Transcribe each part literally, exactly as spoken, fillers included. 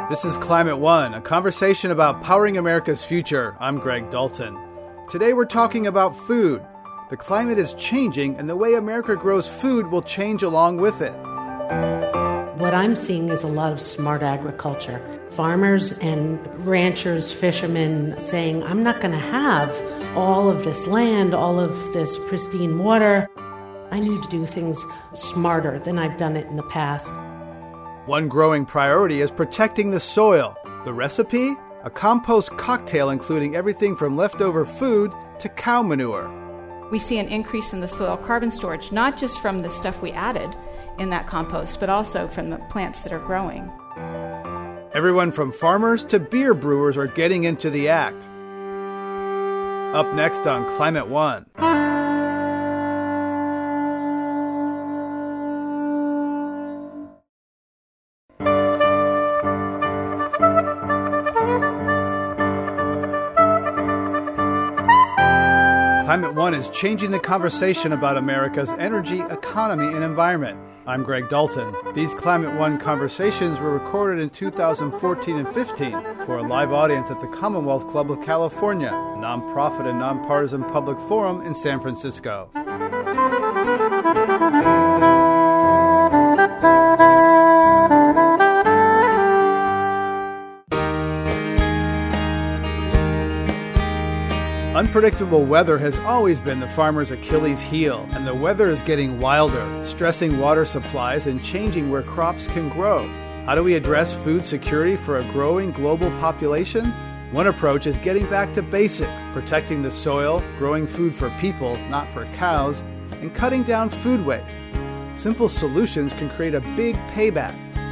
This is Climate One, a conversation about powering America's future. I'm Greg Dalton. Today we're talking about food. The climate is changing, and the way America grows food will change along with it. What I'm seeing is a lot of smart agriculture. Farmers and ranchers, fishermen saying, I'm not going to have all of this land, all of this pristine water. I need to do things smarter than I've done it in the past. One growing priority is protecting the soil. The recipe? A compost cocktail including everything from leftover food to cow manure. We see an increase in the soil carbon storage, not just from the stuff we added in that compost, but also from the plants that are growing. Everyone from farmers to beer brewers are getting into the act. Up next on Climate One. Climate One is changing the conversation about America's energy, economy, and environment. I'm Greg Dalton. These Climate One conversations were recorded in two thousand fourteen and fifteen for a live audience at the Commonwealth Club of California, a nonprofit and nonpartisan public forum in San Francisco. Unpredictable weather has always been the farmer's Achilles heel, and the weather is getting wilder, stressing water supplies and changing where crops can grow. How do we address food security for a growing global population? One approach is getting back to basics, protecting the soil, growing food for people, not for cows, and cutting down food waste. Simple solutions can create a big payback.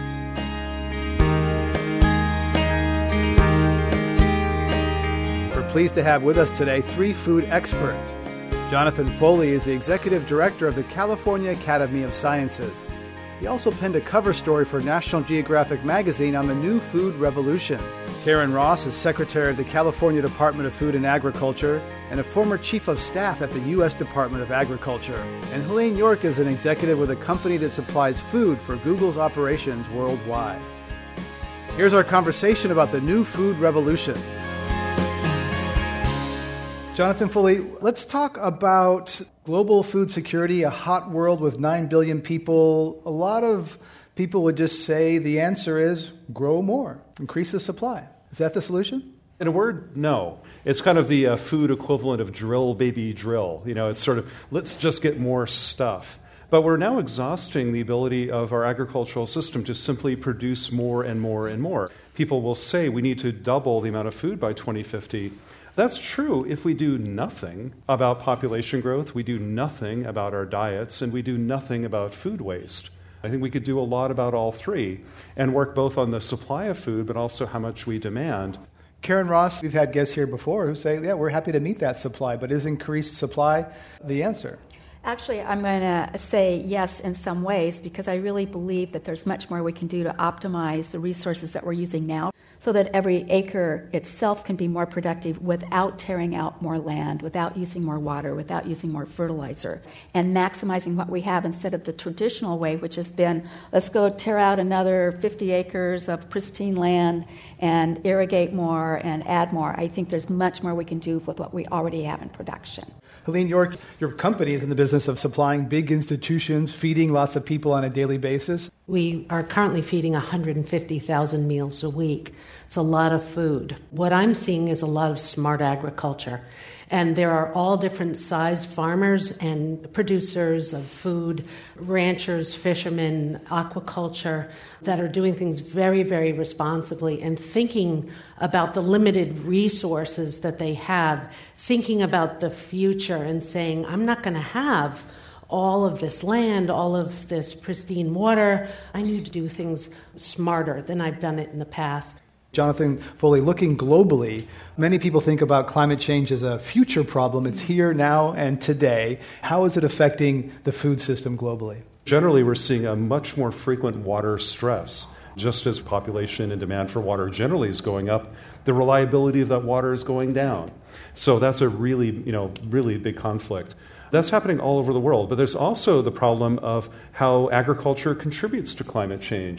Pleased to have with us today three food experts. Jonathan Foley is the Executive Director of the California Academy of Sciences. He also penned a cover story for National Geographic magazine on the new food revolution. Karen Ross is Secretary of the California Department of Food and Agriculture and a former Chief of Staff at the U S Department of Agriculture. And Helene York is an executive with a company that supplies food for Google's operations worldwide. Here's our conversation about the new food revolution. Jonathan Foley, let's talk about global food security, a hot world with nine billion people. A lot of people would just say the answer is grow more, increase the supply. Is that the solution? In a word, no. It's kind of the uh, food equivalent of drill, baby, drill. You know, it's sort of, let's just get more stuff. But we're now exhausting the ability of our agricultural system to simply produce more and more and more. People will say we need to double the amount of food by twenty fifty. That's true if we do nothing about population growth, we do nothing about our diets, and we do nothing about food waste. I think we could do a lot about all three and work both on the supply of food but also how much we demand. Karen Ross, we've had guests here before who say, yeah, we're happy to meet that supply, but is increased supply the answer? Actually, I'm going to say yes in some ways because I really believe that there's much more we can do to optimize the resources that we're using now so that every acre itself can be more productive without tearing out more land, without using more water, without using more fertilizer, and maximizing what we have instead of the traditional way, which has been, let's go tear out another fifty acres of pristine land and irrigate more and add more. I think there's much more we can do with what we already have in production. Helene York, your company is in the business of supplying big institutions, feeding lots of people on a daily basis. We are currently feeding one hundred fifty thousand meals a week. It's a lot of food. What I'm seeing is a lot of smart agriculture. And there are all different sized farmers and producers of food, ranchers, fishermen, aquaculture, that are doing things very, very responsibly and thinking about the limited resources that they have, thinking about the future and saying, I'm not going to have all of this land, all of this pristine water. I need to do things smarter than I've done it in the past. Jonathan Foley, looking globally, many people think about climate change as a future problem. It's here, now, and today. How is it affecting the food system globally? Generally, we're seeing a much more frequent water stress. Just as population and demand for water generally is going up, the reliability of that water is going down. So that's a really, you know, really big conflict. That's happening all over the world. But there's also the problem of how agriculture contributes to climate change.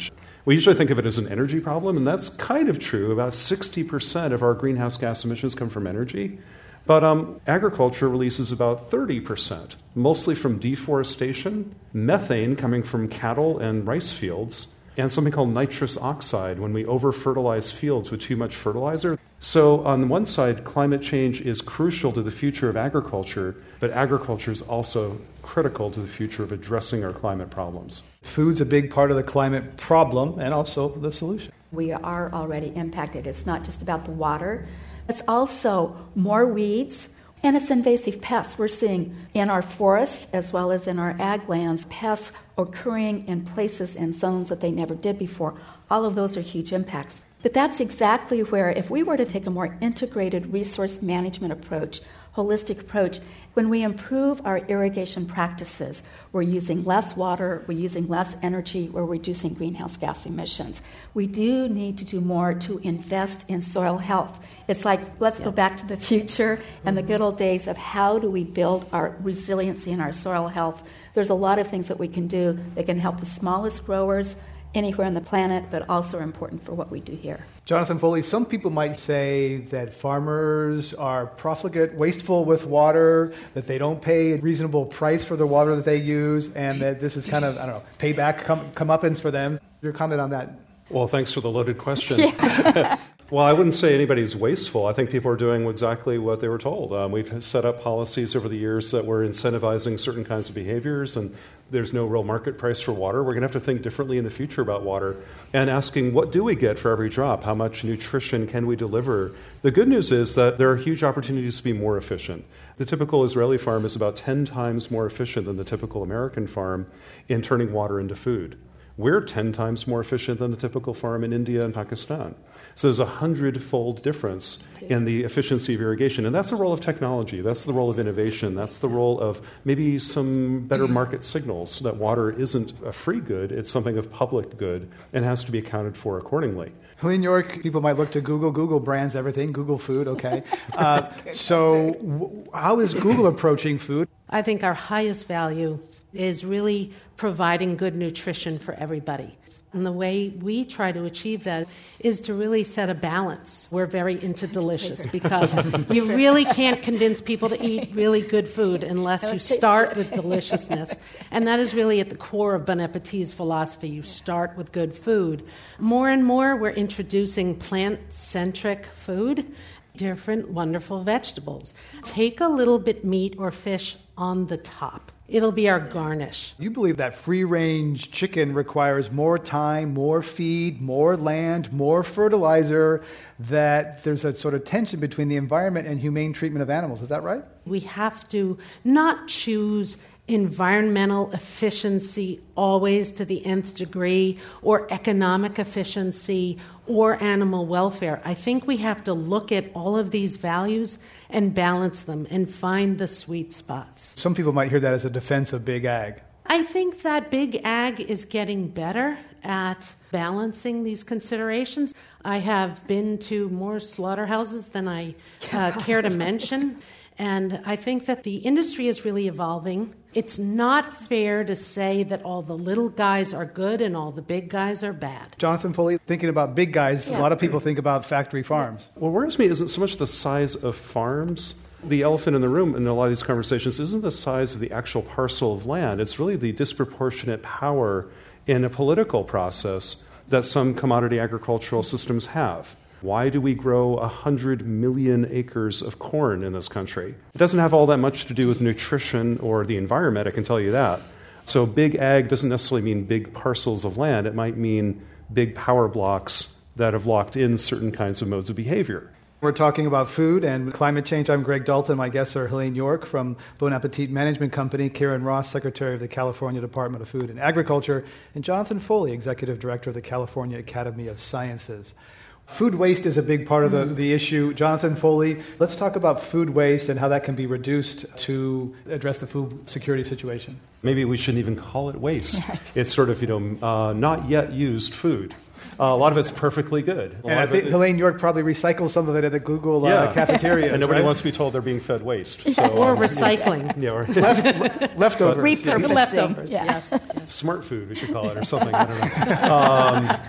We usually think of it as an energy problem, and that's kind of true. About sixty percent of our greenhouse gas emissions come from energy. But um, agriculture releases about thirty percent, mostly from deforestation, methane coming from cattle and rice fields, and something called nitrous oxide when we over-fertilize fields with too much fertilizer. So on one side, climate change is crucial to the future of agriculture, but agriculture is also critical to the future of addressing our climate problems. Food's a big part of the climate problem and also the solution. We are already impacted. It's not just about the water. It's also more weeds, and it's invasive pests. We're seeing in our forests as well as in our ag lands pests occurring in places and zones that they never did before. All of those are huge impacts. But that's exactly where, if we were to take a more integrated resource management approach, holistic approach, when we improve our irrigation practices, we're using less water, we're using less energy, we're reducing greenhouse gas emissions. We do need to do more to invest in soil health. It's like, let's yeah. go back to the future and the good old days of how do we build our resiliency and our soil health. There's a lot of things that we can do that can help the smallest growers anywhere on the planet, but also are important for what we do here. Jonathan Foley, some people might say that farmers are profligate, wasteful with water, that they don't pay a reasonable price for the water that they use, and that this is kind of, I don't know, payback, come, comeuppance for them. Your comment on that? Well, thanks for the loaded question. Yeah. Well, I wouldn't say anybody's wasteful. I think people are doing exactly what they were told. Um, we've set up policies over the years that were incentivizing certain kinds of behaviors, and there's no real market price for water. We're going to have to think differently in the future about water and asking, what do we get for every drop? How much nutrition can we deliver? The good news is that there are huge opportunities to be more efficient. The typical Israeli farm is about ten times more efficient than the typical American farm in turning water into food. We're ten times more efficient than the typical farm in India and Pakistan. So there's a hundred-fold difference in the efficiency of irrigation. And that's the role of technology. That's the role of innovation. That's the role of maybe some better market signals that water isn't a free good. It's something of public good and has to be accounted for accordingly. In New York, people might look to Google. Google brands everything. Google food, okay. Uh, so w- how is Google approaching food? I think our highest value is really providing good nutrition for everybody. And the way we try to achieve that is to really set a balance. We're very into delicious because you really can't convince people to eat really good food unless you start with deliciousness. And that is really at the core of Bon Appetit's philosophy. You start with good food. More and more, we're introducing plant-centric food, different wonderful vegetables. Take a little bit meat or fish on the top. It'll be our garnish. You believe that free-range chicken requires more time, more feed, more land, more fertilizer, that there's a sort of tension between the environment and humane treatment of animals. Is that right? We have to not choose environmental efficiency always to the nth degree, or economic efficiency, or animal welfare. I think we have to look at all of these values and balance them and find the sweet spots. Some people might hear that as a defense of big ag. I think that big ag is getting better at balancing these considerations. I have been to more slaughterhouses than I uh, care to mention. And I think that the industry is really evolving. It's not fair to say that all the little guys are good and all the big guys are bad. Jonathan Foley, thinking about big guys, yeah. a lot of people think about factory farms. What worries me isn't so much the size of farms. The elephant in the room in a lot of these conversations isn't the size of the actual parcel of land. It's really the disproportionate power in a political process that some commodity agricultural systems have. Why do we grow one hundred million acres of corn in this country? It doesn't have all that much to do with nutrition or the environment, I can tell you that. So big ag doesn't necessarily mean big parcels of land. It might mean big power blocks that have locked in certain kinds of modes of behavior. We're talking about food and climate change. I'm Greg Dalton. My guests are Helene York from Bon Appetit Management Company, Karen Ross, Secretary of the California Department of Food and Agriculture, and Jonathan Foley, Executive Director of the California Academy of Sciences. Food waste is a big part of the, the issue. Jonathan Foley, let's talk about food waste and how that can be reduced to address the food security situation. Maybe we shouldn't even call it waste. It's sort of, you know, uh, not yet used food. Uh, a lot of it's perfectly good. A and I think it, Helene York probably recycles some of it at the Google uh, yeah. cafeteria. And nobody right? wants to be told they're being fed waste. So, or um, recycling. Yeah, or Left, le- leftovers. Repurposing. Leftovers, yeah. yes. Smart food, we should call it, or something. I don't know. Um,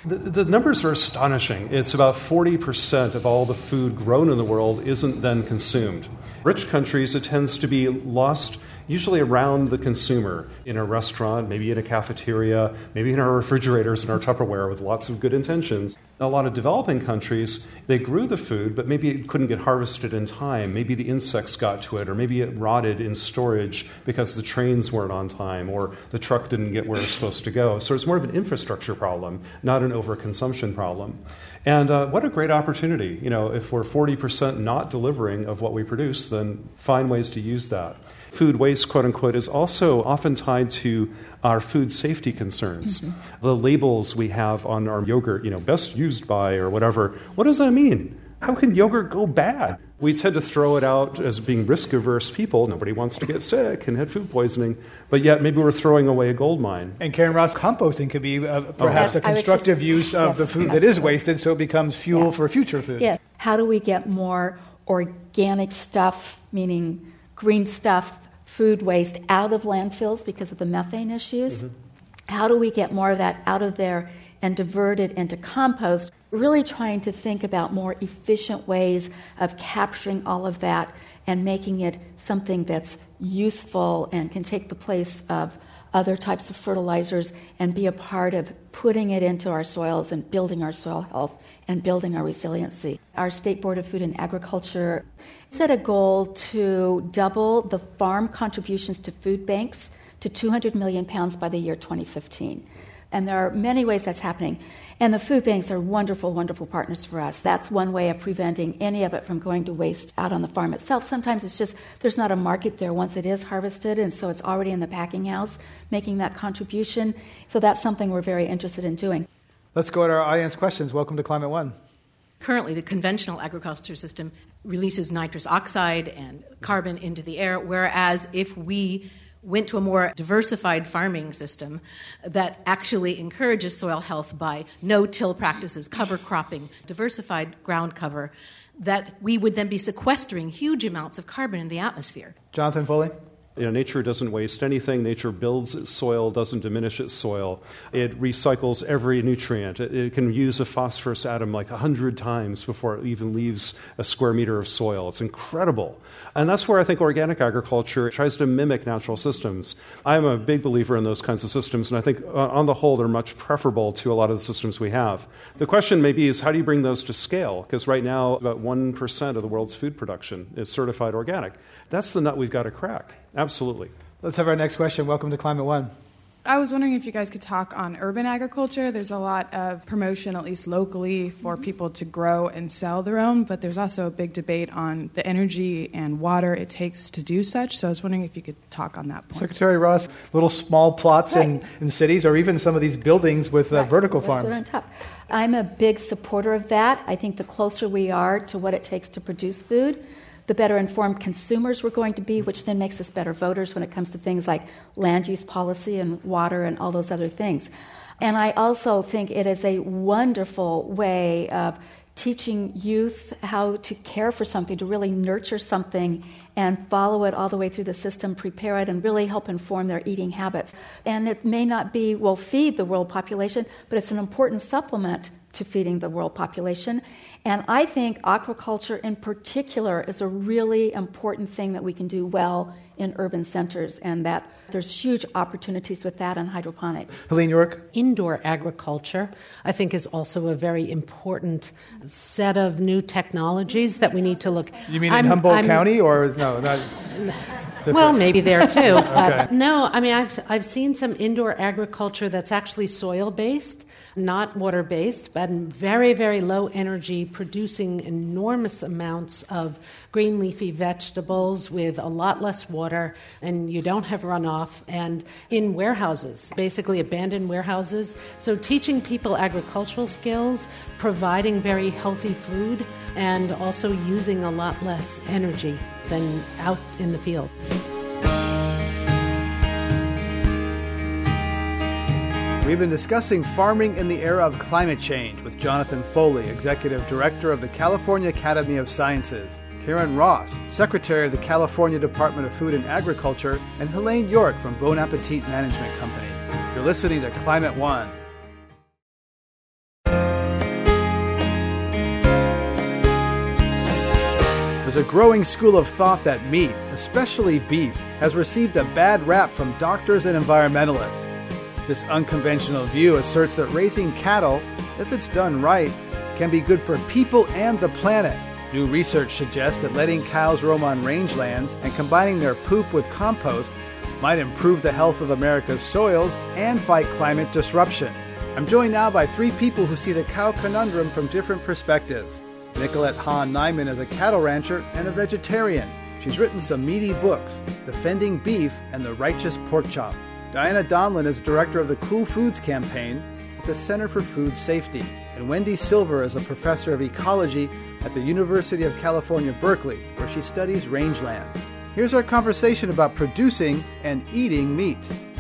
The, the numbers are astonishing. It's about forty percent of all the food grown in the world isn't then consumed. Rich countries, it tends to be lost usually around the consumer, in a restaurant, maybe in a cafeteria, maybe in our refrigerators and our Tupperware with lots of good intentions. In a lot of developing countries, they grew the food, but maybe it couldn't get harvested in time. Maybe the insects got to it, or maybe it rotted in storage because the trains weren't on time, or the truck didn't get where it was supposed to go. So it's more of an infrastructure problem, not an overconsumption problem. And uh, what a great opportunity. You know, if we're forty percent not delivering of what we produce, then find ways to use that. Food waste, quote unquote, is also often tied to our food safety concerns. Mm-hmm. The labels we have on our yogurt, you know, best used by or whatever, what does that mean? How can yogurt go bad? We tend to throw it out as being risk-averse people. Nobody wants to get sick and have food poisoning, but yet maybe we're throwing away a gold mine. And Karen Ross, composting could be uh, perhaps oh. a constructive just, use of yes, the food yes, that is yes. wasted, so it becomes fuel yeah. for future food. Yeah. How do we get more organic stuff, meaning green stuff, food waste, out of landfills because of the methane issues? Mm-hmm. How do we get more of that out of there and divert it into compost? Really trying to think about more efficient ways of capturing all of that and making it something that's useful and can take the place of other types of fertilizers and be a part of putting it into our soils and building our soil health and building our resiliency. Our State Board of Food and Agriculture set a goal to double the farm contributions to food banks to two hundred million pounds by the year twenty fifteen. And there are many ways that's happening. And the food banks are wonderful, wonderful partners for us. That's one way of preventing any of it from going to waste out on the farm itself. Sometimes it's just there's not a market there once it is harvested, and so it's already in the packing house making that contribution. So that's something we're very interested in doing. Let's go to our audience questions. Welcome to Climate One. Currently, the conventional agriculture system releases nitrous oxide and carbon into the air, whereas if we went to a more diversified farming system that actually encourages soil health by no-till practices, cover cropping, diversified ground cover, that we would then be sequestering huge amounts of carbon in the atmosphere. Jonathan Foley? You know, nature doesn't waste anything. Nature builds its soil, doesn't diminish its soil. It recycles every nutrient. It, it can use a phosphorus atom like a hundred times before it even leaves a square meter of soil. It's incredible. And that's where I think organic agriculture tries to mimic natural systems. I'm a big believer in those kinds of systems, and I think uh, on the whole they're much preferable to a lot of the systems we have. The question maybe is how do you bring those to scale? Because right now about one percent of the world's food production is certified organic. That's the nut we've got to crack. Absolutely. Let's have our next question. Welcome to Climate One. I was wondering if you guys could talk on urban agriculture. There's a lot of promotion, at least locally, for people to grow and sell their own, but there's also a big debate on the energy and water it takes to do such. So I was wondering if you could talk on that point. Secretary Ross, little small plots right. in, in cities or even some of these buildings with uh, right. vertical farms. On top. I'm a big supporter of that. I think the closer we are to what it takes to produce food, the better informed consumers we're going to be, which then makes us better voters when it comes to things like land use policy and water and all those other things. And I also think it is a wonderful way of teaching youth how to care for something, to really nurture something and follow it all the way through the system, prepare it, and really help inform their eating habits. And it may not be, well, feed the world population, but it's an important supplement to feeding the world population. And I think aquaculture in particular is a really important thing that we can do well in urban centers, and that there's huge opportunities with that in hydroponic. Helene York? Indoor agriculture, I think, is also a very important set of new technologies that we need to look at. You mean in I'm, Humboldt I'm, County, or no? Not well, maybe there too. Okay. But no, I mean, I've I've seen some indoor agriculture that's actually soil-based, not water-based, but very, very low energy, producing enormous amounts of green leafy vegetables with a lot less water, and you don't have runoff, and in warehouses, basically abandoned warehouses. So teaching people agricultural skills, providing very healthy food, and also using a lot less energy than out in the field. We've been discussing farming in the era of climate change with Jonathan Foley, Executive Director of the California Academy of Sciences, Karen Ross, Secretary of the California Department of Food and Agriculture, and Helene York from Bon Appetit Management Company. You're listening to Climate One. There's a growing school of thought that meat, especially beef, has received a bad rap from doctors and environmentalists. This unconventional view asserts that raising cattle, if it's done right, can be good for people and the planet. New research suggests that letting cows roam on rangelands and combining their poop with compost might improve the health of America's soils and fight climate disruption. I'm joined now by three people who see the cow conundrum from different perspectives. Nicolette Hahn-Nyman is a cattle rancher and a vegetarian. She's written some meaty books, Defending Beef and the Righteous Pork Chop. Diana Donlin is director of the Cool Foods campaign at the Center for Food Safety. And Wendy Silver is a professor of ecology at the University of California, Berkeley, where she studies rangeland. Here's our conversation about producing and eating meat.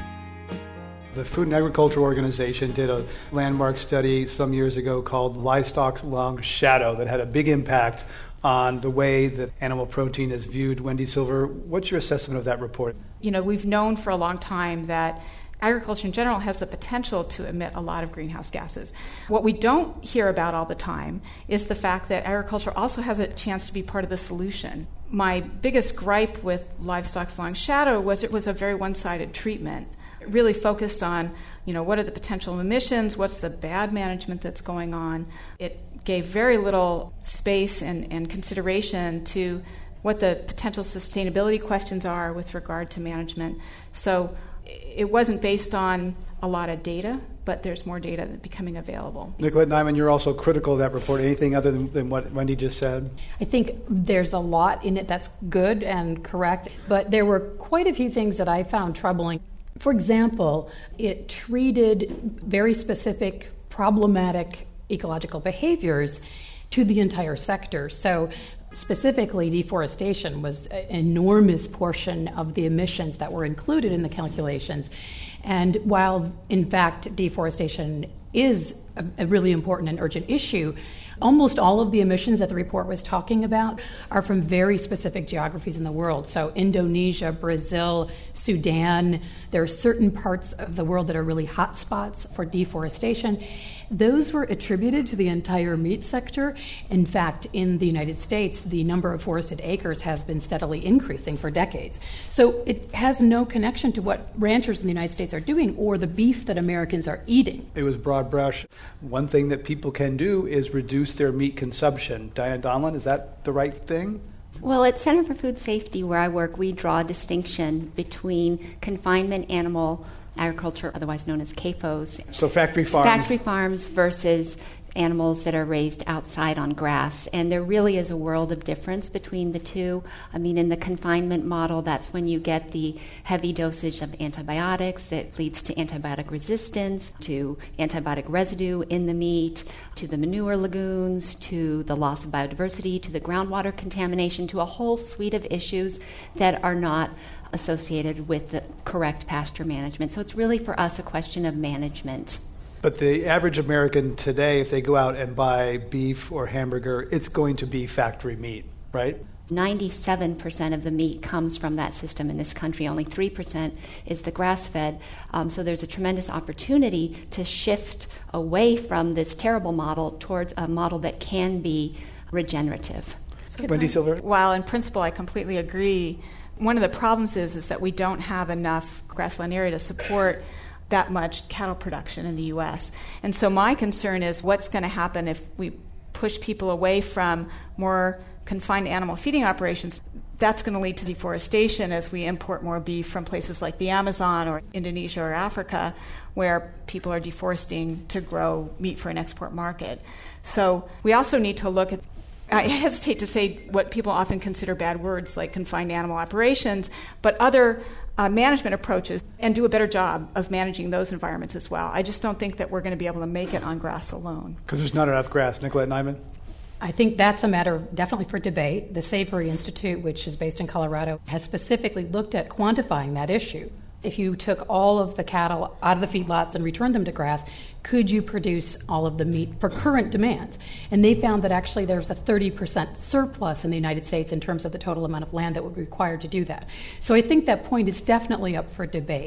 The Food and Agriculture Organization did a landmark study some years ago called Livestock's Long Shadow that had a big impact on the way that animal protein is viewed. Wendy Silver, what's your assessment of that report? You know, we've known for a long time that agriculture in general has the potential to emit a lot of greenhouse gases. What we don't hear about all the time is the fact that agriculture also has a chance to be part of the solution. My biggest gripe with Livestock's Long Shadow was it was a very one-sided treatment. It really focused on, you know, what are the potential emissions, what's the bad management that's going on. It gave very little space and, and consideration to what the potential sustainability questions are with regard to management. So it wasn't based on a lot of data, but there's more data becoming available. Nicolette Nyman, you're also critical of that report. Anything other than, than what Wendy just said? I think there's a lot in it that's good and correct, but there were quite a few things that I found troubling. For example, it treated very specific problematic ecological behaviors to the entire sector. So specifically, deforestation was an enormous portion of the emissions that were included in the calculations. And while, in fact, deforestation is a, a really important and urgent issue, almost all of the emissions that the report was talking about are from very specific geographies in the world. So Indonesia, Brazil, Sudan, there are certain parts of the world that are really hot spots for deforestation. Those were attributed to the entire meat sector. In fact, in the United States, the number of forested acres has been steadily increasing for decades. So it has no connection to what ranchers in the United States are doing or the beef that Americans are eating. It was broad brush. One thing that people can do is reduce their meat consumption. Diana Donlin, is that the right thing? Well, at Center for Food Safety, where I work, we draw a distinction between confinement animal agriculture, otherwise known as C A F Os. So factory farms. Factory farms versus animals that are raised outside on grass. And there really is a world of difference between the two. I mean, in the confinement model, that's when you get the heavy dosage of antibiotics that leads to antibiotic resistance, to antibiotic residue in the meat, to the manure lagoons, to the loss of biodiversity, to the groundwater contamination, to a whole suite of issues that are not associated with the correct pasture management. So it's really for us a question of management. But the average American today, if they go out and buy beef or hamburger, it's going to be factory meat, right? ninety-seven percent of the meat comes from that system in this country. Only three percent is the grass-fed. Um, so there's a tremendous opportunity to shift away from this terrible model towards a model that can be regenerative. So Wendy Silver? While in principle I completely agree, one of the problems is, is that we don't have enough grassland area to support that much cattle production in the U S. And so my concern is what's going to happen if we push people away from more confined animal feeding operations. That's going to lead to deforestation as we import more beef from places like the Amazon or Indonesia or Africa, where people are deforesting to grow meat for an export market. So we also need to look at, I hesitate to say what people often consider bad words like confined animal operations, but other uh, management approaches, and do a better job of managing those environments as well. I just don't think that we're going to be able to make it on grass alone. Because there's not enough grass. Nicolette Nyman? I think that's a matter definitely for debate. The Savory Institute, which is based in Colorado, has specifically looked at quantifying that issue. If you took all of the cattle out of the feedlots and returned them to grass, could you produce all of the meat for current demands? And they found that actually there's a thirty percent surplus in the United States in terms of the total amount of land that would be required to do that. So I think that point is definitely up for debate.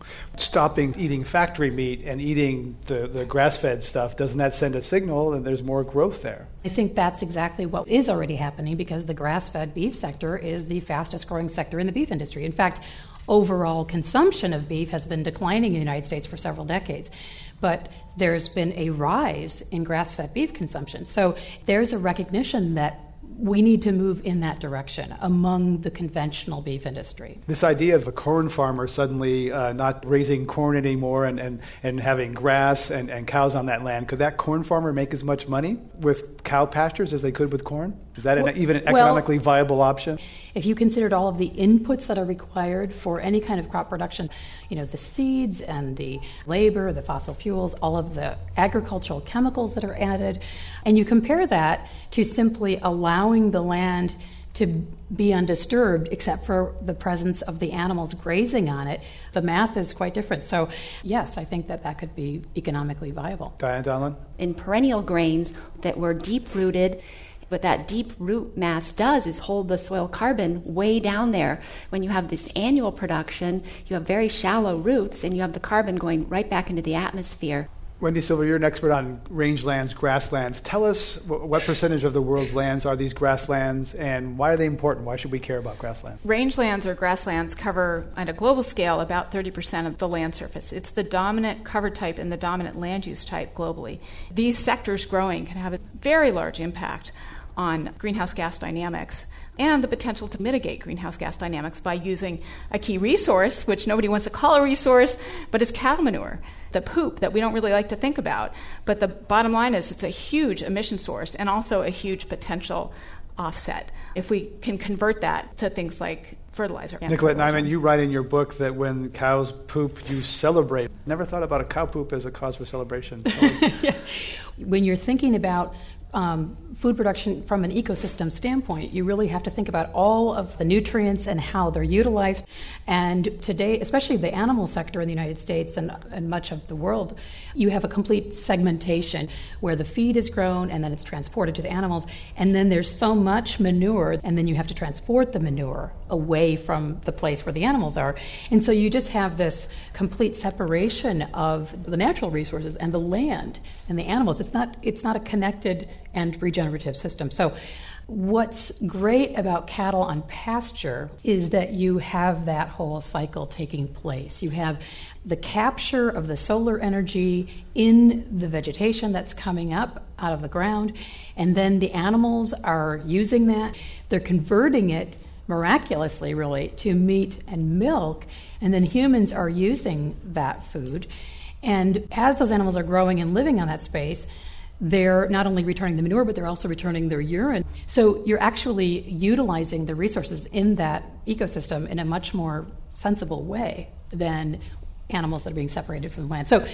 Stopping eating factory meat and eating the, the grass-fed stuff, doesn't that send a signal that there's more growth there? I think that's exactly what is already happening, because the grass-fed beef sector is the fastest growing sector in the beef industry. In fact, overall consumption of beef has been declining in the United States for several decades, but there's been a rise in grass-fed beef consumption. So there's a recognition that we need to move in that direction among the conventional beef industry. This idea of a corn farmer suddenly uh, not raising corn anymore and, and, and having grass and, and cows on that land, could that corn farmer make as much money with cow pastures as they could with corn? Is that an, well, even an economically well, viable option? If you considered all of the inputs that are required for any kind of crop production, you know, the seeds and the labor, the fossil fuels, all of the agricultural chemicals that are added, and you compare that to simply allowing the land to be undisturbed except for the presence of the animals grazing on it, the math is quite different. So, yes, I think that that could be economically viable. Diane Donlin? In perennial grains that were deep-rooted, what that deep root mass does is hold the soil carbon way down there. When you have this annual production, you have very shallow roots, and you have the carbon going right back into the atmosphere. Wendy Silver, you're an expert on rangelands, grasslands. Tell us what percentage of the world's lands are these grasslands, and why are they important? Why should we care about grasslands? Rangelands or grasslands cover, on a global scale, about thirty percent of the land surface. It's the dominant cover type and the dominant land use type globally. These sectors growing can have a very large impact on greenhouse gas dynamics and the potential to mitigate greenhouse gas dynamics by using a key resource, which nobody wants to call a resource, but is cattle manure, the poop that we don't really like to think about. But the bottom line is it's a huge emission source and also a huge potential offset if we can convert that to things like fertilizer. Nicolette Nyman, you write in your book that when cows poop, you celebrate. Never thought about a cow poop as a cause for celebration. Yeah. When you're thinking about Um, food production from an ecosystem standpoint, you really have to think about all of the nutrients and how they're utilized. And today, especially the animal sector in the United States and, and much of the world, you have a complete segmentation where the feed is grown and then it's transported to the animals. And then there's so much manure, and then you have to transport the manure away from the place where the animals are. And so you just have this complete separation of the natural resources and the land and the animals. It's not, it's not a connected and regenerative system. So what's great about cattle on pasture is that you have that whole cycle taking place. You have the capture of the solar energy in the vegetation that's coming up out of the ground, and then the animals are using that. They're converting it miraculously, really, to meat and milk, and then humans are using that food. And as those animals are growing and living on that space, they're not only returning the manure, but they're also returning their urine. So you're actually utilizing the resources in that ecosystem in a much more sensible way than animals that are being separated from the land. So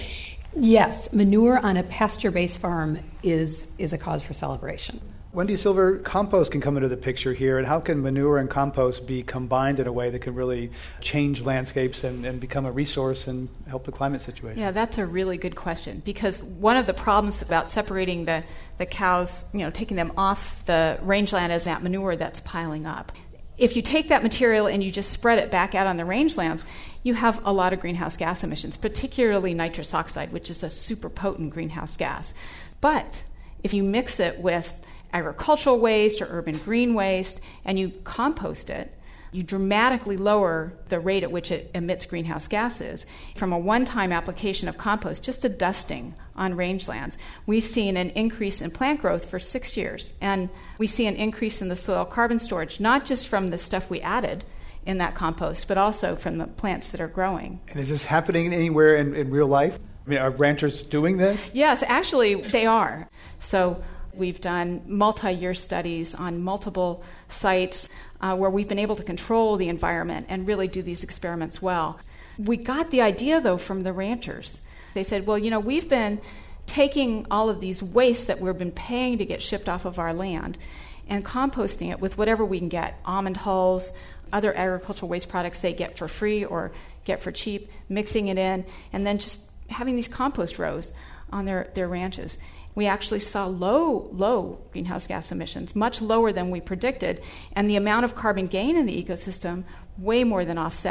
yes, manure on a pasture-based farm is, is a cause for celebration. Wendy Silver, compost can come into the picture here, and how can manure and compost be combined in a way that can really change landscapes and, and become a resource and help the climate situation? Yeah, that's a really good question, because one of the problems about separating the, the cows, you know, taking them off the rangeland is that manure that's piling up. If you take that material and you just spread it back out on the rangelands, you have a lot of greenhouse gas emissions, particularly nitrous oxide, which is a super potent greenhouse gas. But if you mix it with agricultural waste or urban green waste, and you compost it, you dramatically lower the rate at which it emits greenhouse gases. From a one-time application of compost, just a dusting on rangelands, we've seen an increase in plant growth for six years. And we see an increase in the soil carbon storage, not just from the stuff we added in that compost, but also from the plants that are growing. And is this happening anywhere in, in real life? I mean, are ranchers doing this? Yes, actually, they are. So we've done multi-year studies on multiple sites uh, where we've been able to control the environment and really do these experiments well. We got the idea, though, from the ranchers. They said, well, you know, we've been taking all of these wastes that we've been paying to get shipped off of our land and composting it with whatever we can get, almond hulls, other agricultural waste products they get for free or get for cheap, mixing it in, and then just having these compost rows on their, their ranches. We actually saw low, low greenhouse gas emissions, much lower than we predicted, and the amount of carbon gain in the ecosystem way more than offset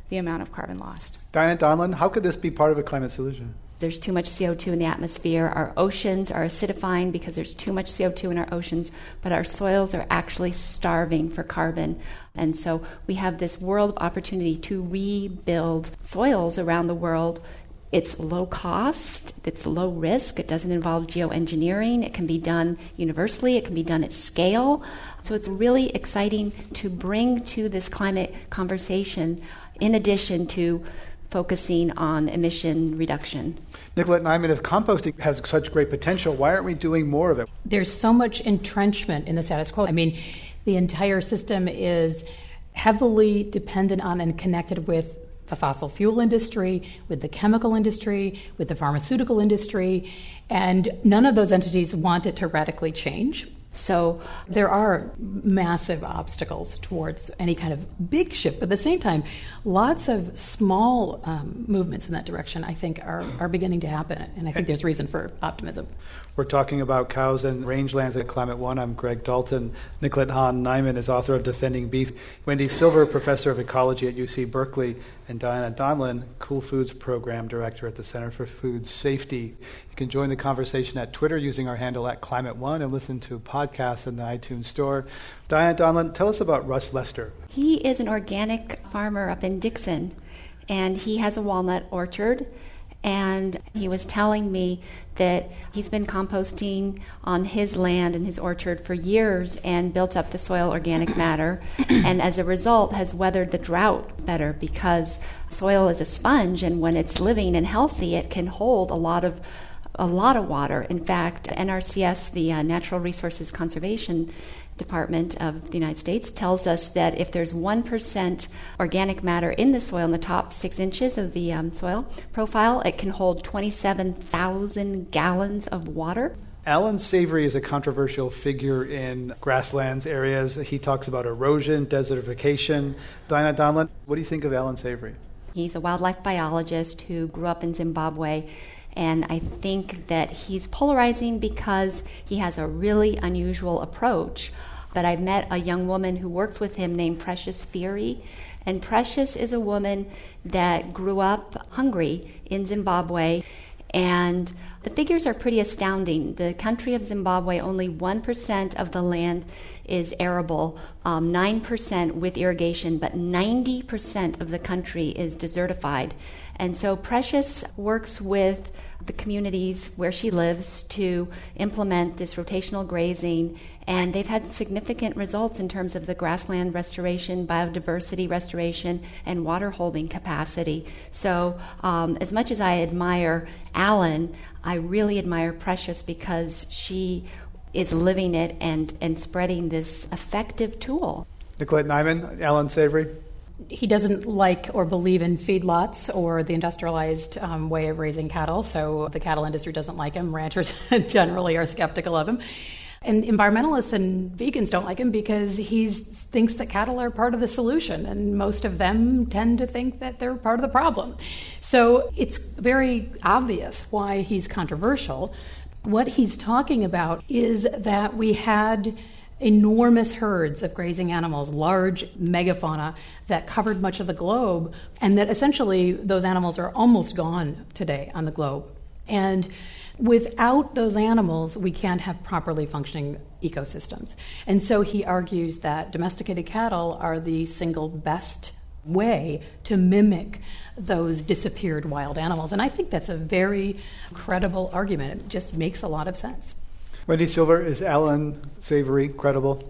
the amount of carbon lost. Diana Donlin, how could this be part of a climate solution? There's too much C O two in the atmosphere. Our oceans are acidifying because there's too much C O two in our oceans, but our soils are actually starving for carbon. And so we have this world of opportunity to rebuild soils around the world. It's low cost, it's low risk, it doesn't involve geoengineering, it can be done universally, it can be done at scale. So it's really exciting to bring to this climate conversation in addition to focusing on emission reduction. Nicolette Nyman, if composting has such great potential, why aren't we doing more of it? There's so much entrenchment in the status quo. I mean, the entire system is heavily dependent on and connected with the fossil fuel industry, with the chemical industry, with the pharmaceutical industry, and none of those entities want it to radically change. So there are massive obstacles towards any kind of big shift, but at the same time, lots of small um, movements in that direction, I think, are, are beginning to happen, and I think there's reason for optimism. We're talking about cows and rangelands at Climate One. I'm Greg Dalton. Nicolette Hahn Nyman is author of Defending Beef. Wendy Silver, professor of ecology at U C Berkeley. And Diana Donlin, Cool Foods Program Director at the Center for Food Safety. You can join the conversation at Twitter using our handle at Climate One and listen to podcasts in the iTunes Store. Diana Donlin, tell us about Russ Lester. He is an organic farmer up in Dixon, and he has a walnut orchard. And he was telling me that he's been composting on his land and his orchard for years and built up the soil organic matter, and as a result has weathered the drought better because soil is a sponge, and when it's living and healthy, it can hold a lot of a lot of water. In fact, N R C S, the uh, Natural Resources Conservation Department of the United States, tells us that if there's one percent organic matter in the soil, in the top six inches of the um, soil profile, it can hold twenty-seven thousand gallons of water. Alan Savory is a controversial figure in grasslands areas. He talks about erosion, desertification. Diana Donlin, what do you think of Alan Savory? He's a wildlife biologist who grew up in Zimbabwe. And I think that he's polarizing because he has a really unusual approach. But I met a young woman who works with him named Precious Fury. And Precious is a woman that grew up hungry in Zimbabwe. And the figures are pretty astounding. The country of Zimbabwe, only one percent of the land is arable, um, nine percent with irrigation, but ninety percent of the country is desertified. And so Precious works with the communities where she lives to implement this rotational grazing, and they've had significant results in terms of the grassland restoration, biodiversity restoration, and water holding capacity. So um, as much as I admire Alan, I really admire Precious because she is living it and, and spreading this effective tool. Nicolette Nyman, Alan Savory. He doesn't like or believe in feedlots or the industrialized um, way of raising cattle, so the cattle industry doesn't like him. Ranchers generally are skeptical of him. And environmentalists and vegans don't like him because he thinks that cattle are part of the solution, and most of them tend to think that they're part of the problem. So it's very obvious why he's controversial. What he's talking about is that we had enormous herds of grazing animals, large megafauna that covered much of the globe, and that essentially those animals are almost gone today on the globe. And without those animals, we can't have properly functioning ecosystems. And so he argues that domesticated cattle are the single best way to mimic those disappeared wild animals. And I think that's a very credible argument. It just makes a lot of sense. Wendy Silver, is Alan Savory credible?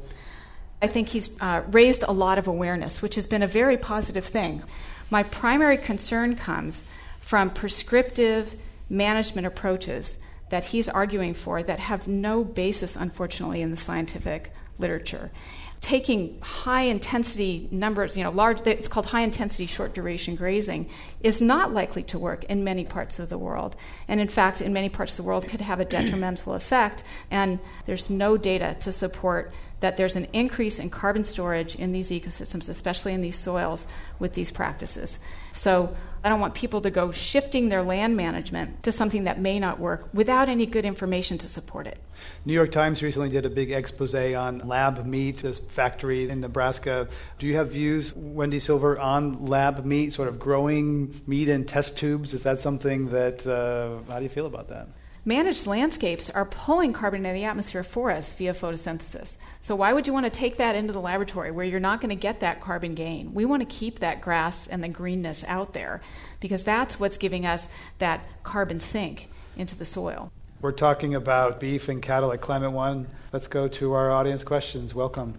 I think he's uh, raised a lot of awareness, which has been a very positive thing. My primary concern comes from prescriptive management approaches that he's arguing for that have no basis, unfortunately, in the scientific literature. Taking high-intensity numbers, you know, large, it's called high-intensity short-duration grazing, is not likely to work in many parts of the world. And in fact, in many parts of the world, it could have a detrimental effect. And there's no data to support that there's an increase in carbon storage in these ecosystems, especially in these soils, with these practices. So I don't want people to go shifting their land management to something that may not work without any good information to support it. New York Times recently did a big expose on lab meat, this factory in Nebraska. Do you have views, Wendy Silver, on lab meat, sort of growing meat in test tubes? Is that something that, uh, how do you feel about that? Managed landscapes are pulling carbon into the atmosphere for us via photosynthesis. So why would you want to take that into the laboratory where you're not going to get that carbon gain? We want to keep that grass and the greenness out there because that's what's giving us that carbon sink into the soil. We're talking about beef and cattle at Climate One. Let's go to our audience questions. Welcome.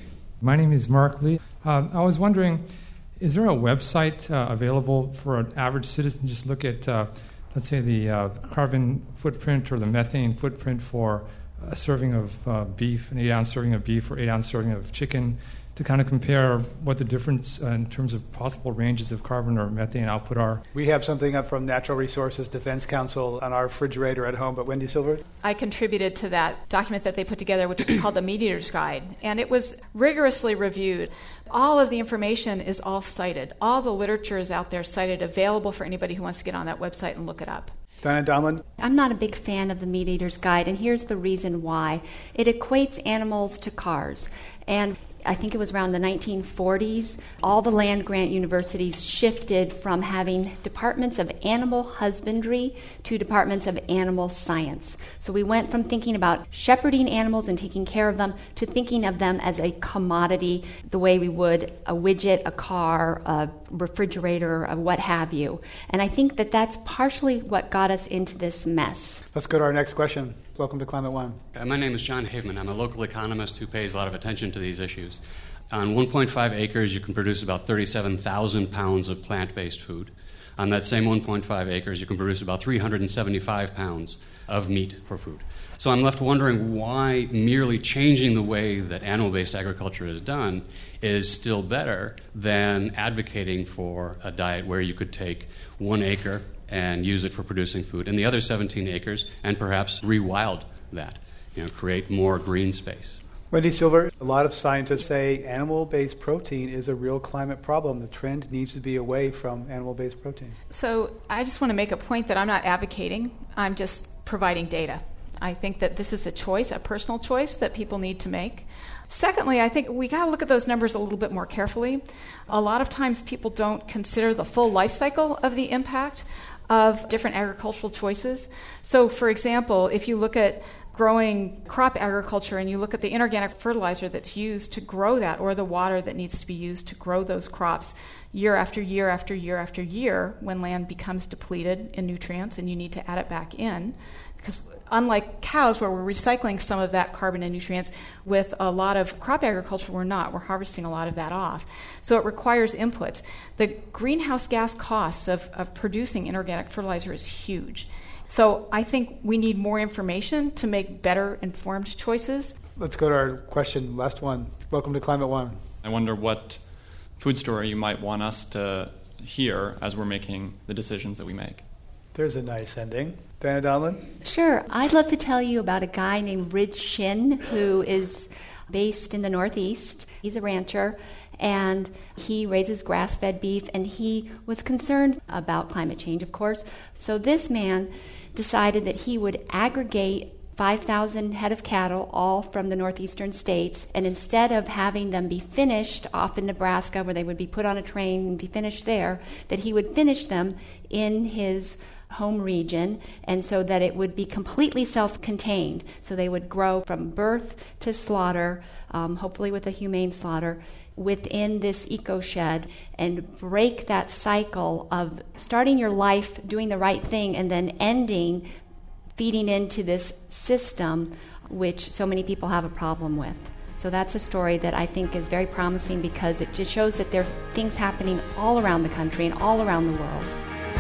My name is Mark Lee. Um, I was wondering, is there a website uh, available for an average citizen to just look at, uh, let's say, the uh, carbon footprint or the methane footprint for a serving of uh, beef, an eight-ounce serving of beef or eight-ounce serving of chicken, to kind of compare what the difference uh, in terms of possible ranges of carbon or methane output are? We have something up from Natural Resources Defense Council on our refrigerator at home, but Wendy Silver? I contributed to that document that they put together, which is called the Meat Eater's Guide, and it was rigorously reviewed. All of the information is all cited. All the literature is out there cited, available for anybody who wants to get on that website and look it up. Diana Donlin? I'm not a big fan of the Meat Eater's Guide, and here's the reason why. It equates animals to cars. And I think it was around the nineteen forties, all the land-grant universities shifted from having departments of animal husbandry to departments of animal science. So we went from thinking about shepherding animals and taking care of them to thinking of them as a commodity, the way we would a widget, a car, a refrigerator, a what have you. And I think that that's partially what got us into this mess. Let's go to our next question. Welcome to Climate One. Uh, my name is John Haveman. I'm a local economist who pays a lot of attention to these issues. On one point five acres, you can produce about thirty-seven thousand pounds of plant-based food. On that same one point five acres, you can produce about three hundred seventy-five pounds of meat for food. So I'm left wondering why merely changing the way that animal-based agriculture is done is still better than advocating for a diet where you could take one acre and use it for producing food, and the other seventeen acres, and perhaps rewild that, you know, create more green space. Wendy Silver, a lot of scientists say animal-based protein is a real climate problem. The trend needs to be away from animal-based protein. So I just want to make a point that I'm not advocating. I'm just providing data. I think that this is a choice, a personal choice that people need to make. Secondly, I think we got to look at those numbers a little bit more carefully. A lot of times people don't consider the full life cycle of the impact of different agricultural choices. So, for example, if you look at growing crop agriculture and you look at the inorganic fertilizer that's used to grow that, or the water that needs to be used to grow those crops year after year after year after year, when land becomes depleted in nutrients and you need to add it back in, because unlike cows, where we're recycling some of that carbon and nutrients, with a lot of crop agriculture, we're not. We're harvesting a lot of that off. So it requires inputs. The greenhouse gas costs of, of producing inorganic fertilizer is huge. So I think we need more information to make better informed choices. Let's go to our question, last one. Welcome to Climate One. I wonder what food story you might want us to hear as we're making the decisions that we make. There's a nice ending. Diana Donlin? Sure. I'd love to tell you about a guy named Ridge Shin who is based in the Northeast. He's a rancher, and he raises grass-fed beef, and he was concerned about climate change, of course. So this man decided that he would aggregate five thousand head of cattle, all from the northeastern states, and instead of having them be finished off in Nebraska, where they would be put on a train and be finished there, that he would finish them in his home region, and so that it would be completely self-contained. So they would grow from birth to slaughter, um, hopefully with a humane slaughter, within this eco-shed, and break that cycle of starting your life doing the right thing and then ending feeding into this system which so many people have a problem with. So that's a story that I think is very promising, because it just shows that there are things happening all around the country and all around the world.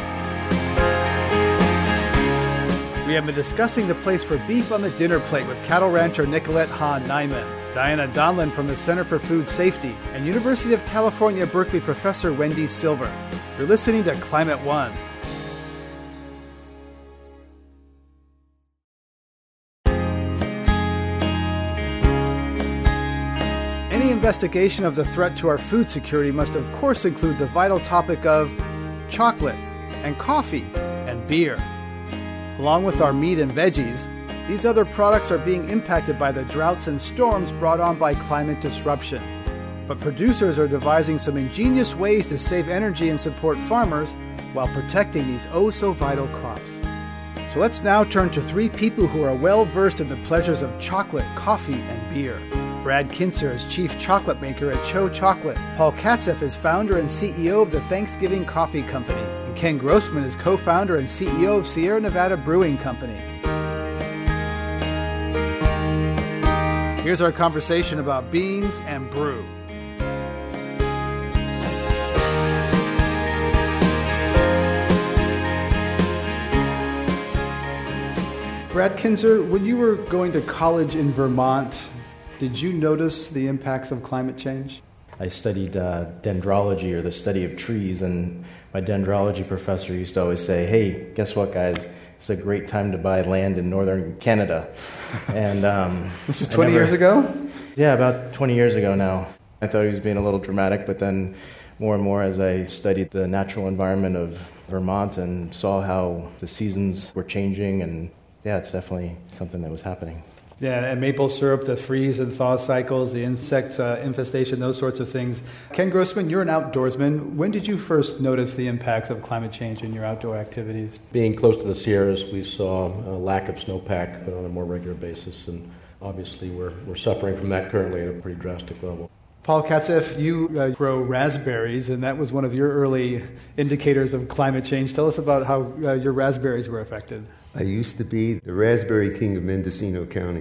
We have been discussing the place for beef on the dinner plate with cattle rancher Nicolette Hahn Nyman, Diana Donlin from the Center for Food Safety, and University of California, Berkeley professor Wendy Silver. You're listening to Climate One. Any investigation of the threat to our food security must of course include the vital topic of chocolate, and coffee and beer. Along with our meat and veggies, these other products are being impacted by the droughts and storms brought on by climate disruption. But producers are devising some ingenious ways to save energy and support farmers while protecting these oh-so-vital crops. So let's now turn to three people who are well-versed in the pleasures of chocolate, coffee, and beer. Brad Kinzer is Chief Chocolate Maker at Cho Chocolate. Paul Katzeff is founder and C E O of the Thanksgiving Coffee Company. And Ken Grossman is co-founder and C E O of Sierra Nevada Brewing Company. Here's our conversation about beans and brew. Brad Kinzer, when you were going to college in Vermont, did you notice the impacts of climate change? I studied uh, dendrology, or the study of trees, and my dendrology professor used to always say, hey, guess what, guys? It's a great time to buy land in northern Canada. And um, This was twenty never, years ago? Yeah, about twenty years ago now. I thought he was being a little dramatic, but then more and more as I studied the natural environment of Vermont and saw how the seasons were changing, and yeah, it's definitely something that was happening. Yeah, and maple syrup, the freeze and thaw cycles, the insect uh, infestation, those sorts of things. Ken Grossman, you're an outdoorsman. When did you first notice the impacts of climate change in your outdoor activities? Being close to the Sierras, we saw a lack of snowpack on a more regular basis, and obviously we're, we're suffering from that currently at a pretty drastic level. Paul Katzeff, you uh, grow raspberries, and that was one of your early indicators of climate change. Tell us about how uh, your raspberries were affected. I used to be the raspberry king of Mendocino County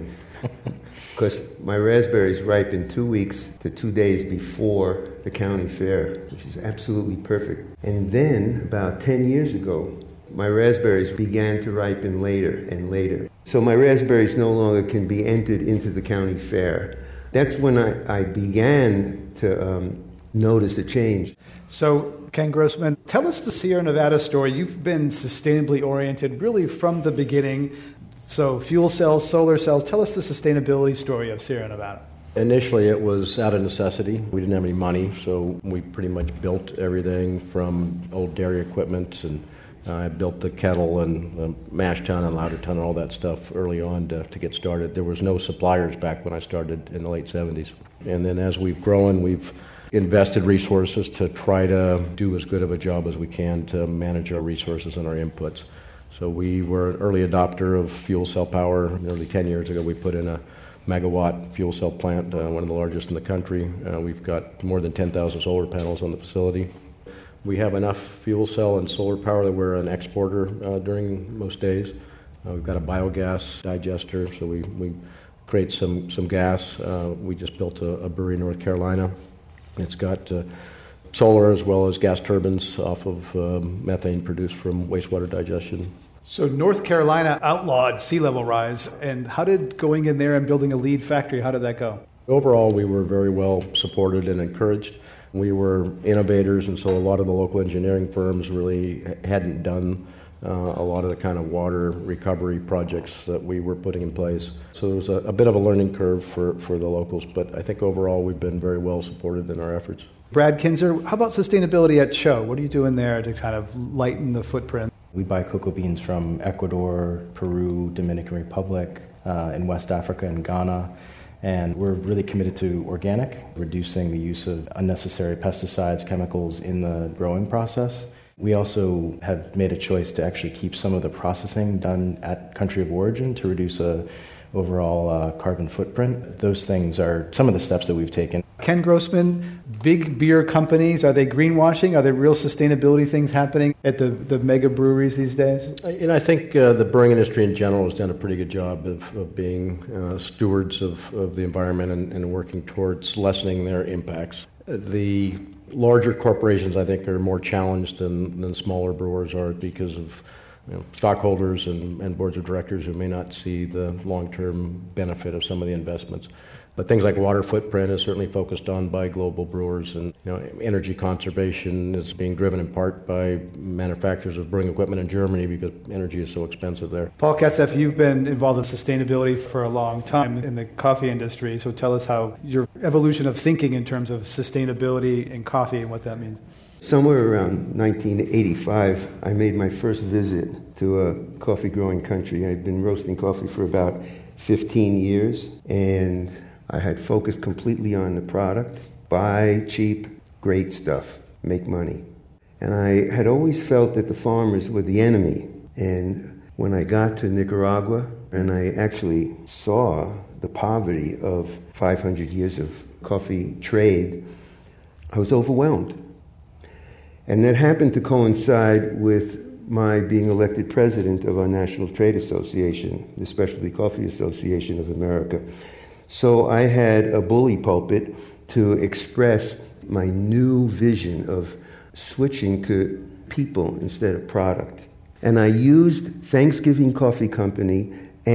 because my raspberries ripen two weeks to two days before the county fair, which is absolutely perfect. And then, about ten years ago, my raspberries began to ripen later and later. So my raspberries no longer can be entered into the county fair. That's when I, I began to um, notice a change. So, Ken Grossman, tell us the Sierra Nevada story. You've been sustainably oriented really from the beginning. So, fuel cells, solar cells. Tell us the sustainability story of Sierra Nevada. Initially, it was out of necessity. We didn't have any money, so we pretty much built everything from old dairy equipment, and uh, I built the kettle and the mash tun and lauter tun and all that stuff early on to, to get started. There was no suppliers back when I started in the late seventies. And then as we've grown, we've invested resources to try to do as good of a job as we can to manage our resources and our inputs. So we were an early adopter of fuel cell power. Nearly ten years ago, we put in a megawatt fuel cell plant, uh, one of the largest in the country. Uh, we've got more than ten thousand solar panels on the facility. We have enough fuel cell and solar power that we're an exporter uh, during most days. Uh, we've got a biogas digester, so we, we create some, some gas. Uh, we just built a, a brewery in North Carolina. It's got uh, solar as well as gas turbines off of um, methane produced from wastewater digestion. So North Carolina outlawed sea level rise, and how did going in there and building a lead factory, how did that go? Overall, we were very well supported and encouraged. We were innovators, and so a lot of the local engineering firms really hadn't done uh, a lot of the kind of water recovery projects that we were putting in place. So there was a, a bit of a learning curve for, for the locals, but I think overall we've been very well supported in our efforts. Brad Kinzer, how about sustainability at Cho? What are you doing there to kind of lighten the footprint? We buy cocoa beans from Ecuador, Peru, Dominican Republic, uh, in West Africa and Ghana. And we're really committed to organic, reducing the use of unnecessary pesticides, chemicals in the growing process. We also have made a choice to actually keep some of the processing done at country of origin to reduce a overall uh, carbon footprint. Those things are some of the steps that we've taken. Ken Grossman, big beer companies, are they greenwashing? Are there real sustainability things happening at the, the mega breweries these days? And I think uh, the brewing industry in general has done a pretty good job of, of being uh, stewards of, of the environment and, and working towards lessening their impacts. The larger corporations, I think, are more challenged than, than smaller brewers are because of you know, stockholders and, and boards of directors who may not see the long-term benefit of some of the investments. But things like water footprint is certainly focused on by global brewers, and you know, energy conservation is being driven in part by manufacturers of brewing equipment in Germany because energy is so expensive there. Paul Katzeff, you've been involved in sustainability for a long time in the coffee industry, so tell us how your evolution of thinking in terms of sustainability in coffee and what that means. Somewhere around nineteen eighty-five, I made my first visit to a coffee-growing country. I'd been roasting coffee for about fifteen years, and I had focused completely on the product. Buy cheap, great stuff, make money. And I had always felt that the farmers were the enemy. And when I got to Nicaragua, and I actually saw the poverty of five hundred years of coffee trade, I was overwhelmed. And that happened to coincide with my being elected president of our National Trade Association, the Specialty Coffee Association of America. So I had a bully pulpit to express my new vision of switching to people instead of product. And I used Thanksgiving Coffee Company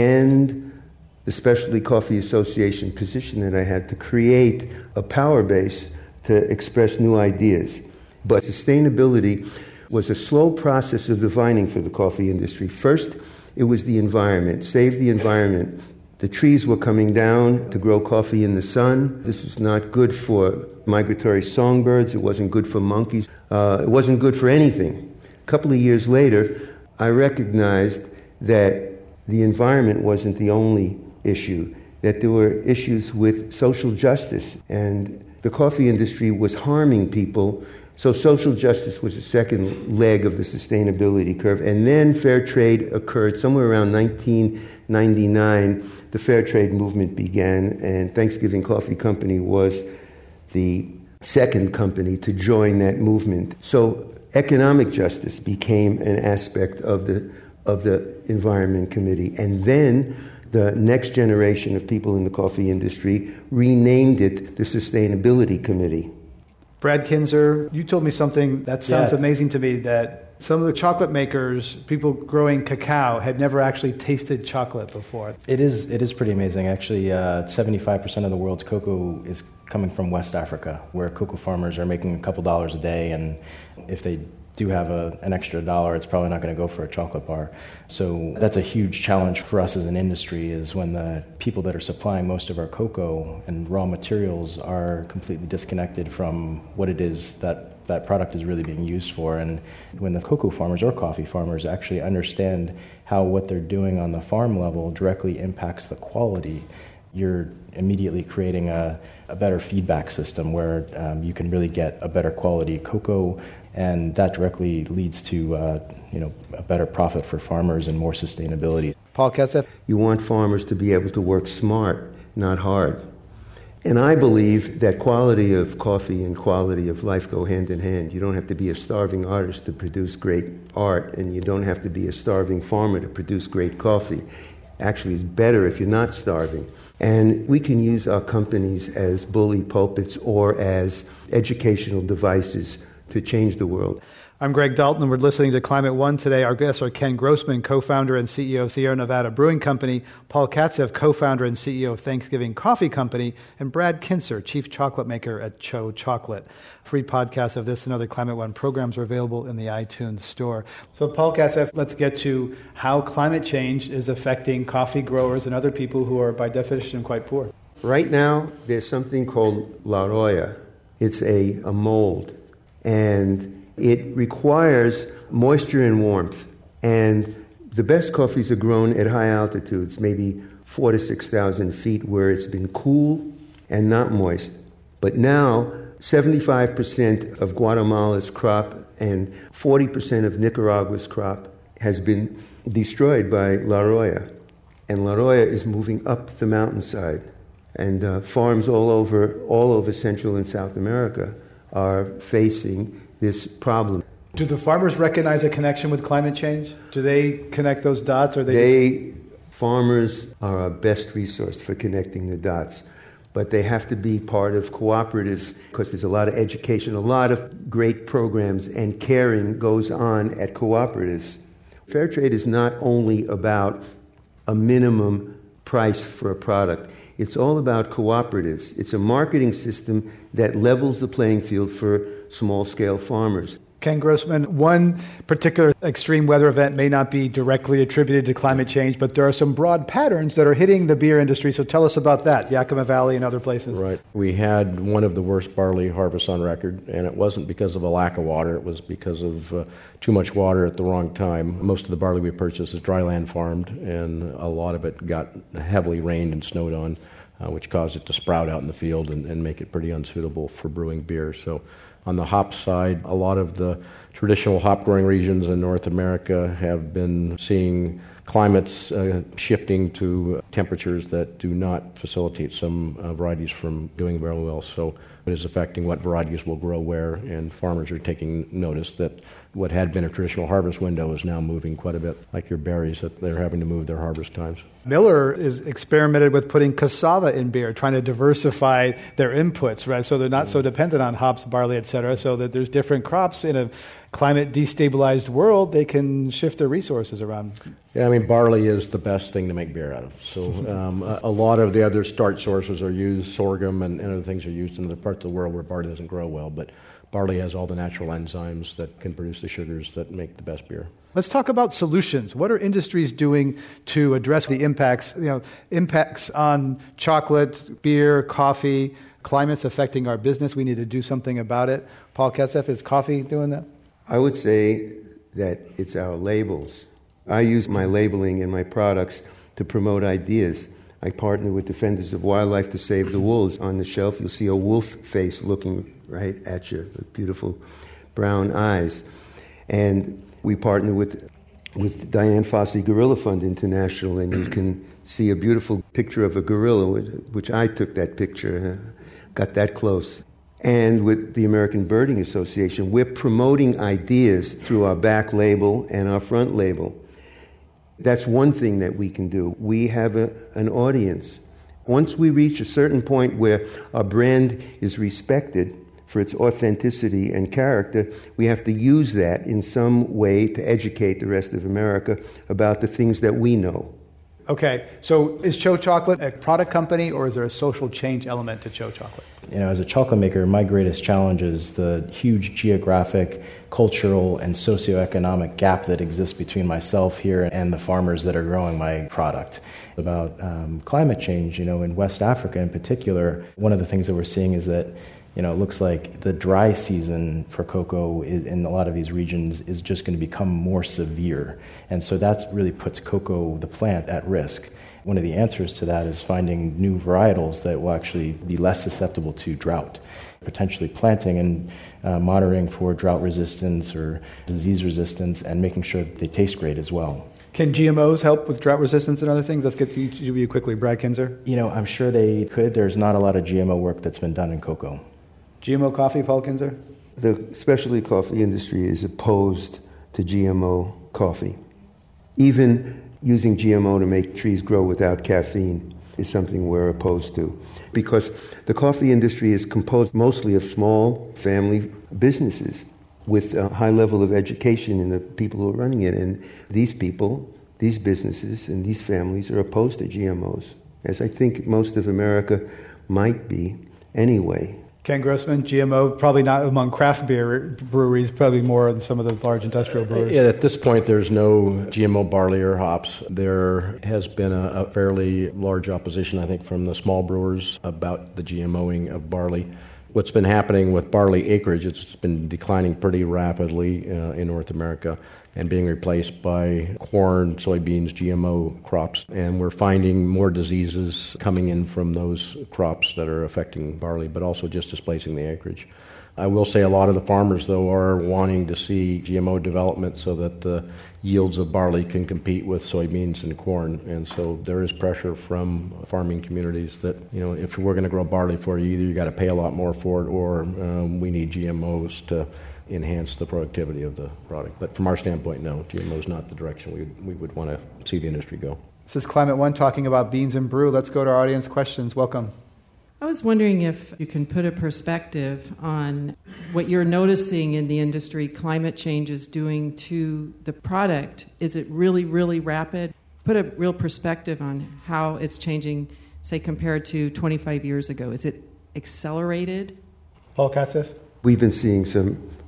and the Specialty Coffee Association position that I had to create a power base to express new ideas. But sustainability was a slow process of divining for the coffee industry. First, it was the environment, save the environment. The trees were coming down to grow coffee in the sun. This was not good for migratory songbirds. It wasn't good for monkeys. Uh, it wasn't good for anything. A couple of years later, I recognized that the environment wasn't the only issue, that there were issues with social justice, and the coffee industry was harming people. So social justice was the second leg of the sustainability curve. And then fair trade occurred somewhere around nineteen ninety-nine. The fair trade movement began, and Thanksgiving Coffee Company was the second company to join that movement. So economic justice became an aspect of the of the Environment Committee. And then the next generation of people in the coffee industry renamed it the Sustainability Committee. Brad Kinzer, you told me something that sounds yes. amazing to me, that some of the chocolate makers, people growing cacao, had never actually tasted chocolate before. It is it is pretty amazing. Actually, uh, seventy-five percent of the world's cocoa is coming from West Africa, where cocoa farmers are making a couple dollars a day, and if they do have a, an extra dollar, it's probably not going to go for a chocolate bar. So that's a huge challenge for us as an industry, is when the people that are supplying most of our cocoa and raw materials are completely disconnected from what it is that that product is really being used for. And when the cocoa farmers or coffee farmers actually understand how what they're doing on the farm level directly impacts the quality, you're immediately creating a, a better feedback system where um, you can really get a better quality cocoa, and that directly leads to uh, you know a better profit for farmers and more sustainability. Paul Ketsef? You want farmers to be able to work smart, not hard. And I believe that quality of coffee and quality of life go hand in hand. You don't have to be a starving artist to produce great art, and you don't have to be a starving farmer to produce great coffee. Actually, it's better if you're not starving. And we can use our companies as bully pulpits or as educational devices to change the world. I'm Greg Dalton, and we're listening to Climate One today. Our guests are Ken Grossman, co-founder and C E O of Sierra Nevada Brewing Company, Paul Ketsef, co-founder and C E O of Thanksgiving Coffee Company, and Brad Kinzer, chief chocolate maker at Cho Chocolate. Free podcasts of this and other Climate One programs are available in the iTunes store. So, Paul Ketsef, let's get to how climate change is affecting coffee growers and other people who are, by definition, quite poor. Right now, there's something called La Roya. It's a, a mold, and it requires moisture and warmth. And the best coffees are grown at high altitudes, maybe four to six thousand feet, where it's been cool and not moist. But now, seventy-five percent of Guatemala's crop and forty percent of Nicaragua's crop has been destroyed by La Roya. And La Roya is moving up the mountainside. And uh, farms all over, all over Central and South America are facing this problem. Do the farmers recognize a connection with climate change? Do they connect those dots? Or they, they just... Farmers are our best resource for connecting the dots, but they have to be part of cooperatives, because there's a lot of education, a lot of great programs, and caring goes on at cooperatives. Fair trade is not only about a minimum price for a product. It's all about cooperatives. It's a marketing system that levels the playing field for small-scale farmers. Ken Grossman, one particular extreme weather event may not be directly attributed to climate change, but there are some broad patterns that are hitting the beer industry. So tell us about that, Yakima Valley and other places. Right. We had one of the worst barley harvests on record, and it wasn't because of a lack of water. It was because of uh, too much water at the wrong time. Most of the barley we purchased is dryland farmed, and a lot of it got heavily rained and snowed on, uh, which caused it to sprout out in the field and, and make it pretty unsuitable for brewing beer. So on the hop side, a lot of the traditional hop growing regions in North America have been seeing climates uh, shifting to temperatures that do not facilitate some uh, varieties from doing very well. So it is affecting what varieties will grow where, and farmers are taking notice that what had been a traditional harvest window is now moving quite a bit, like your berries, that they're having to move their harvest times. Miller is experimented with putting cassava in beer, trying to diversify their inputs, right? So they're not so dependent on hops, barley, et cetera, so that there's different crops in a climate destabilized world. They can shift their resources around. Yeah, I mean, barley is the best thing to make beer out of. So um, a, a lot of the other starch sources are used, sorghum and, and other things are used in other parts of the world where barley doesn't grow well, but barley has all the natural enzymes that can produce the sugars that make the best beer. Let's talk about solutions. What are industries doing to address the impacts, you know, impacts on chocolate, beer, coffee, climates affecting our business? We need to do something about it. Paul Kesef, is coffee doing that? I would say that it's our labels. I use my labeling and my products to promote ideas. I partner with Defenders of Wildlife to save the wolves. On the shelf, you'll see a wolf face looking right at you, with beautiful brown eyes. And we partner with with Diane Fossey Gorilla Fund International, and you can see a beautiful picture of a gorilla, which I took that picture, got that close. And with the American Birding Association, we're promoting ideas through our back label and our front label. That's one thing that we can do. We have a, an audience. Once we reach a certain point where our brand is respected for its authenticity and character, we have to use that in some way to educate the rest of America about the things that we know. Okay, so is Cho Chocolate a product company, or is there a social change element to Cho Chocolate? You know, as a chocolate maker, my greatest challenge is the huge geographic, cultural, and socioeconomic gap that exists between myself here and the farmers that are growing my product. About um, climate change, you know, in West Africa in particular, one of the things that we're seeing is that, you know, it looks like the dry season for cocoa in a lot of these regions is just going to become more severe. And so that really puts cocoa, the plant, at risk. One of the answers to that is finding new varietals that will actually be less susceptible to drought. Potentially planting and uh, monitoring for drought resistance or disease resistance, and making sure that they taste great as well. Can G M Os help with drought resistance and other things? Let's get to you quickly, Brad Kinzer. You know, I'm sure they could. There's not a lot of G M O work that's been done in cocoa. G M O coffee, Paul Kinzer? The specialty coffee industry is opposed to G M O coffee. Even using G M O to make trees grow without caffeine is something we're opposed to, because the coffee industry is composed mostly of small family businesses with a high level of education in the people who are running it. And these people, these businesses, and these families are opposed to G M Os, as I think most of America might be anyway. Ken Grossman, G M O, probably not among craft beer breweries, probably more in some of the large industrial breweries. Yeah, at this point, there's no G M O barley or hops. There has been a, a fairly large opposition, I think, from the small brewers about the GMOing of barley. What's been happening with barley acreage, it's been declining pretty rapidly uh, in North America and being replaced by corn, soybeans, G M O crops. And we're finding more diseases coming in from those crops that are affecting barley, but also just displacing the acreage. I will say a lot of the farmers, though, are wanting to see G M O development so that the yields of barley can compete with soybeans and corn. And so there is pressure from farming communities that, you know, if we're going to grow barley for you, either you got to pay a lot more for it, or um, we need G M Os to enhance the productivity of the product. But from our standpoint, no, G M O is not the direction we would, we would want to see the industry go. This is Climate One talking about beans and brew. Let's go to our audience questions. Welcome. I was wondering if you can put a perspective on what you're noticing in the industry climate change is doing to the product. Is it really, really rapid? Put a real perspective on how it's changing, say, compared to twenty-five years ago. Is it accelerated? Paul Kasif? We've been seeing some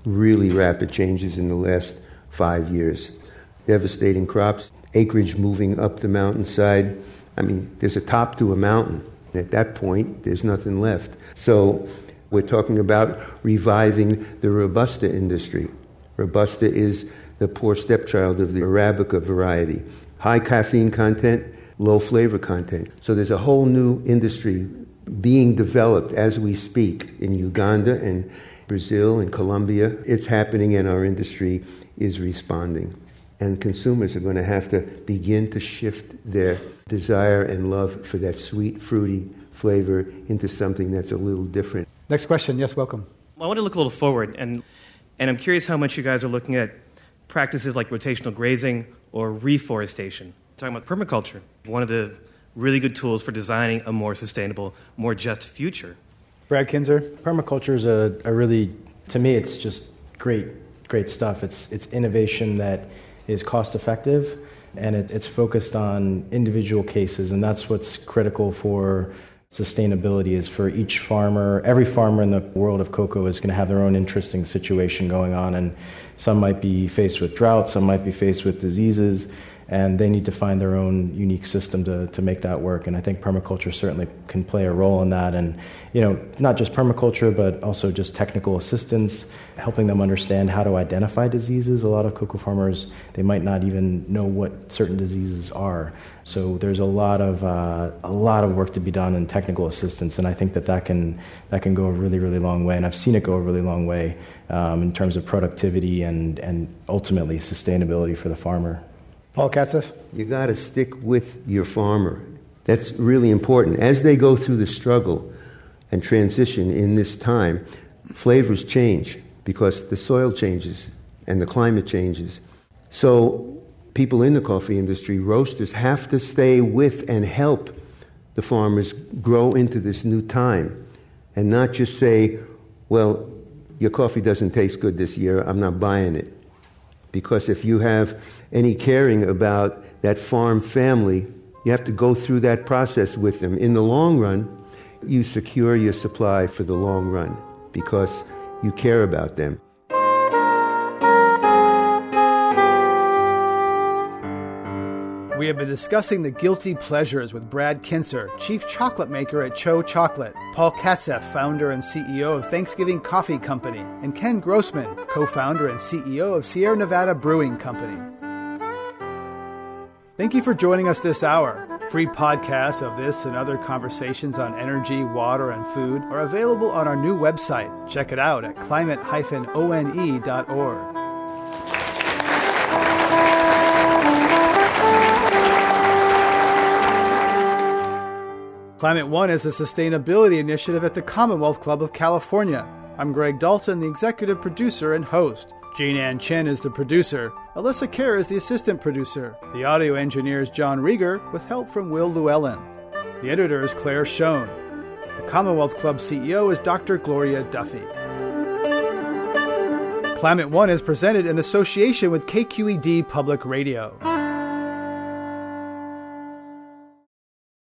really rapid changes in the last five years. Devastating crops, acreage moving up the mountainside. I mean, there's a top to a mountain. At that point, there's nothing left. So we're talking about reviving the Robusta industry. Robusta is the poor stepchild of the Arabica variety. High caffeine content, low flavor content. So there's a whole new industry being developed as we speak in Uganda and Brazil and Colombia. It's happening and our industry is responding. And consumers are going to have to begin to shift their desire and love for that sweet, fruity flavor into something that's a little different. Next question. Yes, welcome. I want to look a little forward, and and I'm curious how much you guys are looking at practices like rotational grazing or reforestation. Talking about permaculture, one of the really good tools for designing a more sustainable, more just future. Brad Kinzer. Permaculture is a, a really, to me, it's just great, great stuff. It's it's innovation that is cost effective, and it, it's focused on individual cases, and that's what's critical for sustainability. Is for each farmer, every farmer in the world of cocoa is going to have their own interesting situation going on, and some might be faced with drought, some might be faced with diseases, and they need to find their own unique system to, to make that work. And I think permaculture certainly can play a role in that. And, you know, not just permaculture, but also just technical assistance, helping them understand how to identify diseases. A lot of cocoa farmers, they might not even know what certain diseases are. So there's a lot of uh, a lot of work to be done in technical assistance, and I think that that can that can go a really, really long way. And I've seen it go a really long way um, in terms of productivity and and ultimately sustainability for the farmer. Paul Katzeff? You got to stick with your farmer. That's really important. As they go through the struggle and transition in this time, flavors change because the soil changes and the climate changes. So people in the coffee industry, roasters, have to stay with and help the farmers grow into this new time and not just say, well, your coffee doesn't taste good this year, I'm not buying it. Because if you have any caring about that farm family, you have to go through that process with them. In the long run, you secure your supply for the long run because you care about them. We have been discussing the guilty pleasures with Brad Kinzer, chief chocolate maker at Cho Chocolate, Paul Katzeff, founder and C E O of Thanksgiving Coffee Company, and Ken Grossman, co-founder and C E O of Sierra Nevada Brewing Company. Thank you for joining us this hour. Free podcasts of this and other conversations on energy, water, and food are available on our new website. Check it out at climate dash one dot org. Climate One is a sustainability initiative at the Commonwealth Club of California. I'm Greg Dalton, the executive producer and host. Jean Ann Chen is the producer. Alyssa Kerr is the assistant producer. The audio engineer is John Rieger, with help from Will Llewellyn. The editor is Claire Schoen. The Commonwealth Club C E O is Doctor Gloria Duffy. Climate One is presented in association with K Q E D Public Radio.